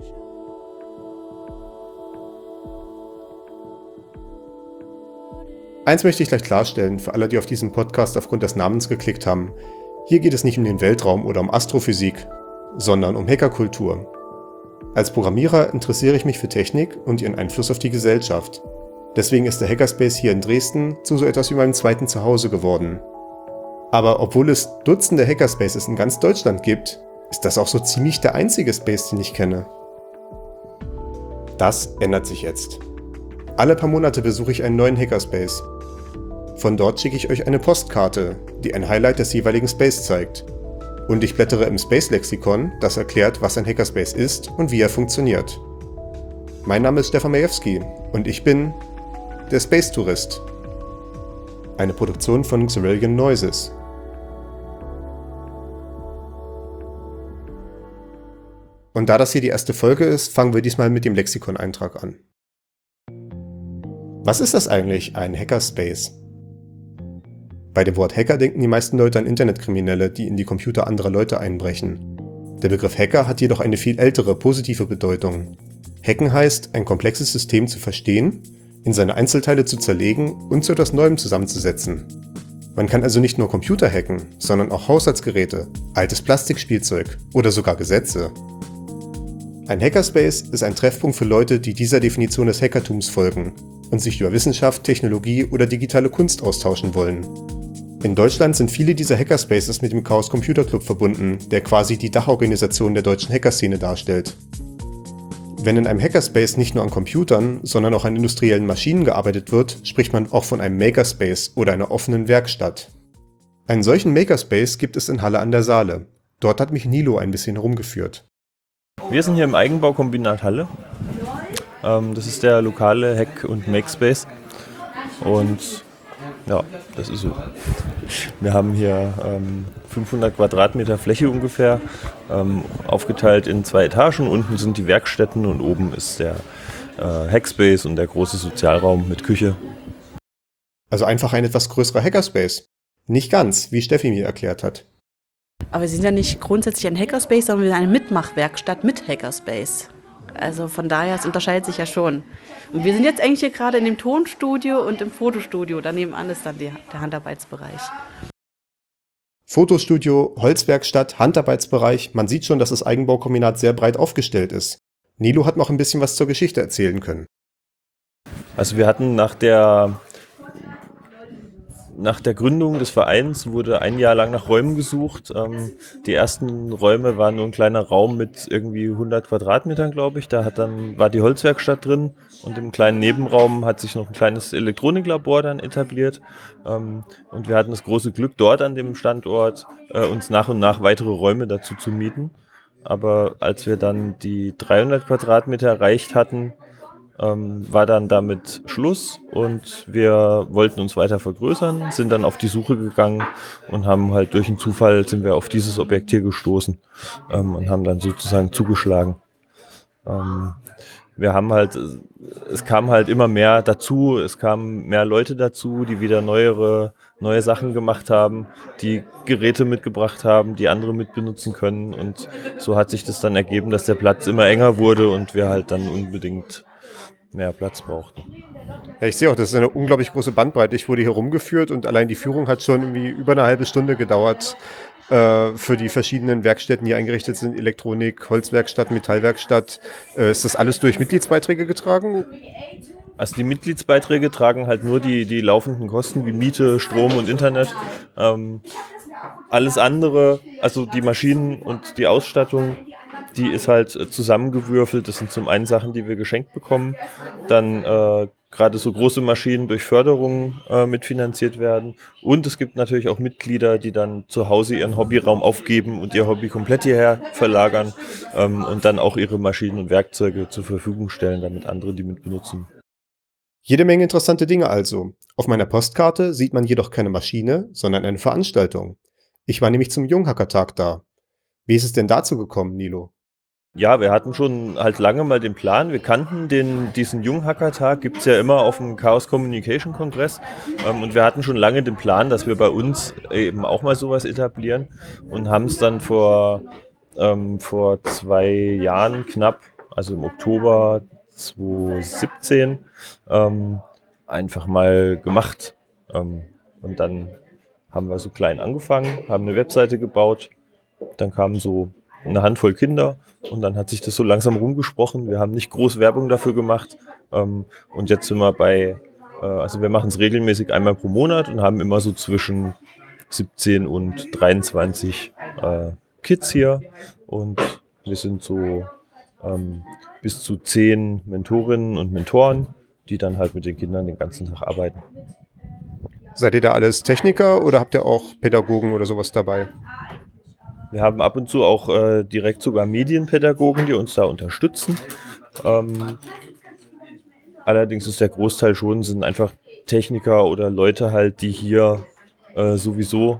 Eins möchte ich gleich klarstellen, für alle, die auf diesen Podcast aufgrund des Namens geklickt haben. Hier geht es nicht um den Weltraum oder um Astrophysik, sondern um Hackerkultur. Als Programmierer interessiere ich mich für Technik und ihren Einfluss auf die Gesellschaft. Deswegen ist der Hackerspace hier in Dresden zu so etwas wie meinem zweiten Zuhause geworden. Aber obwohl es Dutzende Hackerspaces in ganz Deutschland gibt, ist das auch so ziemlich der einzige Space, den ich kenne. Das ändert sich jetzt. Alle paar Monate besuche ich einen neuen Hackerspace. Von dort schicke ich euch eine Postkarte, die ein Highlight des jeweiligen Space zeigt. Und ich blättere im Space-Lexikon, das erklärt, was ein Hackerspace ist und wie er funktioniert. Mein Name ist Stefan Majewski und ich bin der Space Tourist. Eine Produktion von Xerelian Noises. Und da das hier die erste Folge ist, fangen wir diesmal mit dem Lexikon-Eintrag an. Was ist das eigentlich, ein Hackerspace? Bei dem Wort Hacker denken die meisten Leute an Internetkriminelle, die in die Computer anderer Leute einbrechen. Der Begriff Hacker hat jedoch eine viel ältere, positive Bedeutung. Hacken heißt, ein komplexes System zu verstehen, in seine Einzelteile zu zerlegen und zu etwas Neuem zusammenzusetzen. Man kann also nicht nur Computer hacken, sondern auch Haushaltsgeräte, altes Plastikspielzeug oder sogar Gesetze. Ein Hackerspace ist ein Treffpunkt für Leute, die dieser Definition des Hackertums folgen und sich über Wissenschaft, Technologie oder digitale Kunst austauschen wollen. In Deutschland sind viele dieser Hackerspaces mit dem Chaos Computer Club verbunden, der quasi die Dachorganisation der deutschen Hackerszene darstellt. Wenn in einem Hackerspace nicht nur an Computern, sondern auch an industriellen Maschinen gearbeitet wird, spricht man auch von einem Makerspace oder einer offenen Werkstatt. Einen solchen Makerspace gibt es in Halle an der Saale. Dort hat mich Nilo ein bisschen herumgeführt. Wir sind hier im Eigenbaukombinat Halle. Das ist der lokale Hack- und Makespace. Und ja, das ist so. Wir haben hier 500 Quadratmeter Fläche ungefähr, aufgeteilt in 2 Etagen. Unten sind die Werkstätten und oben ist der Hackspace und der große Sozialraum mit Küche. Also einfach ein etwas größerer Hackerspace. Nicht ganz, wie Steffi mir erklärt hat. Aber wir sind ja nicht grundsätzlich ein Hackerspace, sondern wir sind eine Mitmachwerkstatt mit Hackerspace. Also von daher, es unterscheidet sich ja schon. Und wir sind jetzt eigentlich hier gerade in dem Tonstudio und im Fotostudio. Daneben an ist dann der Handarbeitsbereich. Fotostudio, Holzwerkstatt, Handarbeitsbereich. Man sieht schon, dass das Eigenbaukombinat sehr breit aufgestellt ist. Nilo hat noch ein bisschen was zur Geschichte erzählen können. Also wir hatten nach der Gründung des Vereins wurde ein Jahr lang nach Räumen gesucht. Die ersten Räume waren nur ein kleiner Raum mit irgendwie 100 Quadratmetern, glaube ich. Da war die Holzwerkstatt drin und im kleinen Nebenraum hat sich noch ein kleines Elektroniklabor dann etabliert. Und wir hatten das große Glück, dort an dem Standort uns nach und nach weitere Räume dazu zu mieten. Aber als wir dann die 300 Quadratmeter erreicht hatten, war dann damit Schluss und wir wollten uns weiter vergrößern, sind dann auf die Suche gegangen und haben halt durch einen Zufall sind wir auf dieses Objekt hier gestoßen und haben dann sozusagen zugeschlagen. Es kam halt immer mehr dazu, es kamen mehr Leute dazu, die wieder neue Sachen gemacht haben, die Geräte mitgebracht haben, die andere mitbenutzen können und so hat sich das dann ergeben, dass der Platz immer enger wurde und wir halt dann unbedingt mehr Platz brauchten. Ja, ich sehe auch, das ist eine unglaublich große Bandbreite. Ich wurde hier rumgeführt und allein die Führung hat schon irgendwie über eine halbe Stunde gedauert für die verschiedenen Werkstätten, die eingerichtet sind. Elektronik, Holzwerkstatt, Metallwerkstatt. Ist das alles durch Mitgliedsbeiträge getragen? Also die Mitgliedsbeiträge tragen halt nur die laufenden Kosten wie Miete, Strom und Internet. Alles andere, also die Maschinen und die Ausstattung, die ist halt zusammengewürfelt. Das sind zum einen Sachen, die wir geschenkt bekommen. Dann gerade so große Maschinen durch Förderungen mitfinanziert werden. Und es gibt natürlich auch Mitglieder, die dann zu Hause ihren Hobbyraum aufgeben und ihr Hobby komplett hierher verlagern und dann auch ihre Maschinen und Werkzeuge zur Verfügung stellen, damit andere die mit benutzen. Jede Menge interessante Dinge also. Auf meiner Postkarte sieht man jedoch keine Maschine, sondern eine Veranstaltung. Ich war nämlich zum Junghackertag da. Wie ist es denn dazu gekommen, Nilo? Ja, wir hatten schon halt lange mal den Plan. Wir kannten diesen Junghackertag, gibt's ja immer auf dem Chaos Communication Kongress. Und wir hatten schon lange den Plan, dass wir bei uns eben auch mal sowas etablieren und haben es dann vor 2 Jahren knapp also im Oktober 2017, einfach mal gemacht. Und dann haben wir so klein angefangen, haben eine Webseite gebaut. Dann kamen so eine Handvoll Kinder und dann hat sich das so langsam rumgesprochen. Wir haben nicht groß Werbung dafür gemacht. Und jetzt sind wir also wir machen es regelmäßig einmal pro Monat und haben immer so zwischen 17 und 23 Kids hier. Und wir sind so bis zu 10 Mentorinnen und Mentoren, die dann halt mit den Kindern den ganzen Tag arbeiten. Seid ihr da alles Techniker oder habt ihr auch Pädagogen oder sowas dabei? Wir haben ab und zu auch direkt sogar Medienpädagogen, die uns da unterstützen. Allerdings ist der Großteil sind einfach Techniker oder Leute halt, die hier sowieso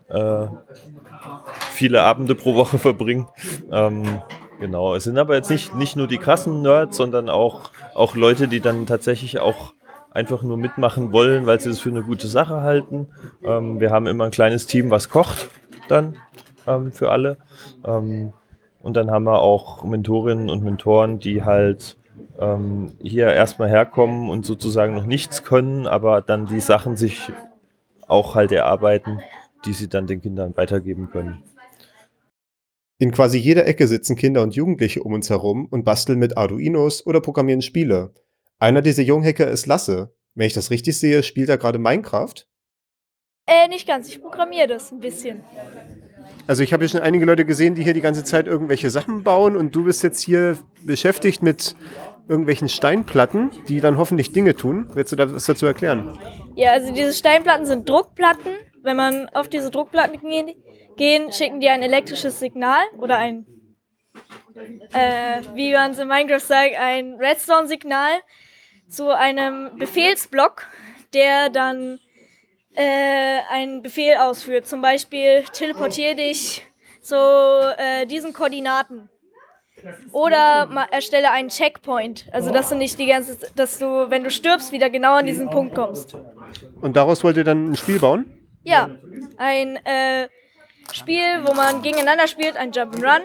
viele Abende pro Woche verbringen. Genau, es sind aber jetzt nicht nur die krassen Nerds, sondern auch Leute, die dann tatsächlich auch einfach nur mitmachen wollen, weil sie das für eine gute Sache halten. Wir haben immer ein kleines Team, was kocht dann für alle. Und dann haben wir auch Mentorinnen und Mentoren, die halt hier erstmal herkommen und sozusagen noch nichts können, aber dann die Sachen sich auch halt erarbeiten, die sie dann den Kindern weitergeben können. In quasi jeder Ecke sitzen Kinder und Jugendliche um uns herum und basteln mit Arduinos oder programmieren Spiele. Einer dieser Junghacker ist Lasse. Wenn ich das richtig sehe, spielt er gerade Minecraft? Nicht ganz. Ich programmiere das ein bisschen. Also ich habe ja schon einige Leute gesehen, die hier die ganze Zeit irgendwelche Sachen bauen und du bist jetzt hier beschäftigt mit irgendwelchen Steinplatten, die dann hoffentlich Dinge tun. Willst du da was dazu erklären? Ja, also diese Steinplatten sind Druckplatten. Wenn man auf diese Druckplatten gehen, schicken die ein elektrisches Signal oder wie man es in Minecraft sagt, ein Redstone-Signal zu einem Befehlsblock, der dann einen Befehl ausführt. Zum Beispiel teleportiere dich zu diesen Koordinaten. Oder erstelle einen Checkpoint. Also dass du nicht dass du, wenn du stirbst, wieder genau an diesen Punkt kommst. Und daraus wollt ihr dann ein Spiel bauen? Ja, ein Spiel, wo man gegeneinander spielt, ein Jump'n'Run,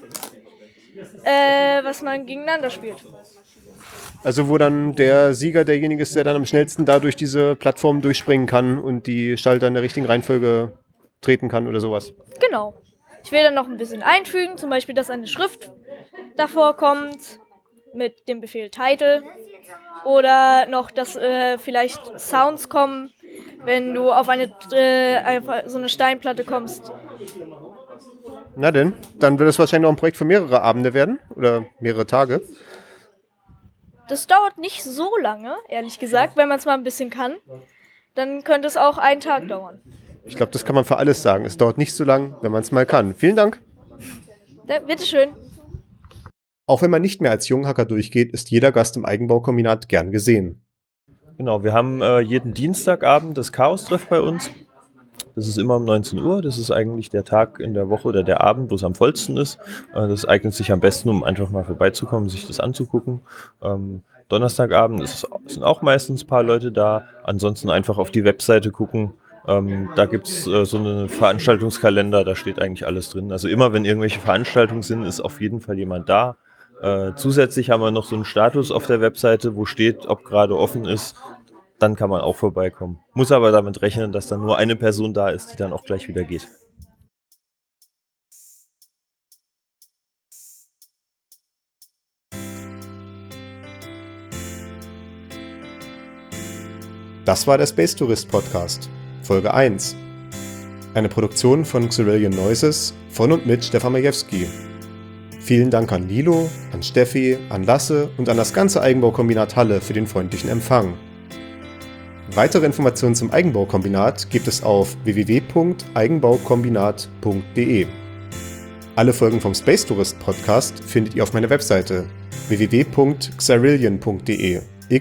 was man gegeneinander spielt. Also wo dann der Sieger derjenige ist, der dann am schnellsten da durch diese Plattform durchspringen kann und die Schalter in der richtigen Reihenfolge treten kann oder sowas. Genau. Ich will dann noch ein bisschen einfügen, zum Beispiel, dass eine Schrift davor kommt mit dem Befehl Title oder noch, dass vielleicht Sounds kommen, wenn du auf so eine Steinplatte kommst. Na denn, dann wird es wahrscheinlich noch ein Projekt für mehrere Abende werden oder mehrere Tage. Das dauert nicht so lange, ehrlich gesagt, wenn man es mal ein bisschen kann. Dann könnte es auch einen Tag dauern. Ich glaube, das kann man für alles sagen. Es dauert nicht so lang, wenn man es mal kann. Vielen Dank. Ja, bitteschön. Auch wenn man nicht mehr als Junghacker durchgeht, ist jeder Gast im Eigenbaukombinat gern gesehen. Genau, wir haben jeden Dienstagabend das Chaos-Treff bei uns. Das ist immer um 19 Uhr. Das ist eigentlich der Tag in der Woche oder der Abend, wo es am vollsten ist. Das eignet sich am besten, um einfach mal vorbeizukommen, sich das anzugucken. Donnerstagabend sind auch meistens ein paar Leute da. Ansonsten einfach auf die Webseite gucken. Da gibt es so einen Veranstaltungskalender, da steht eigentlich alles drin. Also immer, wenn irgendwelche Veranstaltungen sind, ist auf jeden Fall jemand da. Zusätzlich haben wir noch so einen Status auf der Webseite, wo steht, ob gerade offen ist. Dann kann man auch vorbeikommen. Muss aber damit rechnen, dass dann nur eine Person da ist, die dann auch gleich wieder geht. Das war der Space Tourist Podcast, Folge 1. Eine Produktion von Xyrillian Noises von und mit Stefan Majewski. Vielen Dank an Lilo, an Steffi, an Lasse und an das ganze Eigenbaukombinat Halle für den freundlichen Empfang. Weitere Informationen zum Eigenbaukombinat gibt es auf www.eigenbaukombinat.de. Alle Folgen vom Space Tourist Podcast findet ihr auf meiner Webseite www.xyrillian.de.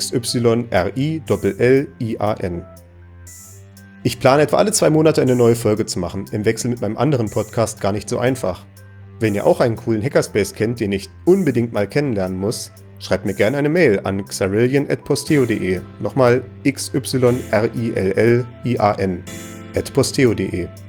XYRILLIAN. Ich plane etwa alle 2 Monate eine neue Folge zu machen, im Wechsel mit meinem anderen Podcast Gar nicht so einfach. Wenn ihr auch einen coolen Hackerspace kennt, den ich unbedingt mal kennenlernen muss, schreibt mir gerne eine Mail an xyrillian@posteo.de. Nochmal XYRILLIAN@posteo.de.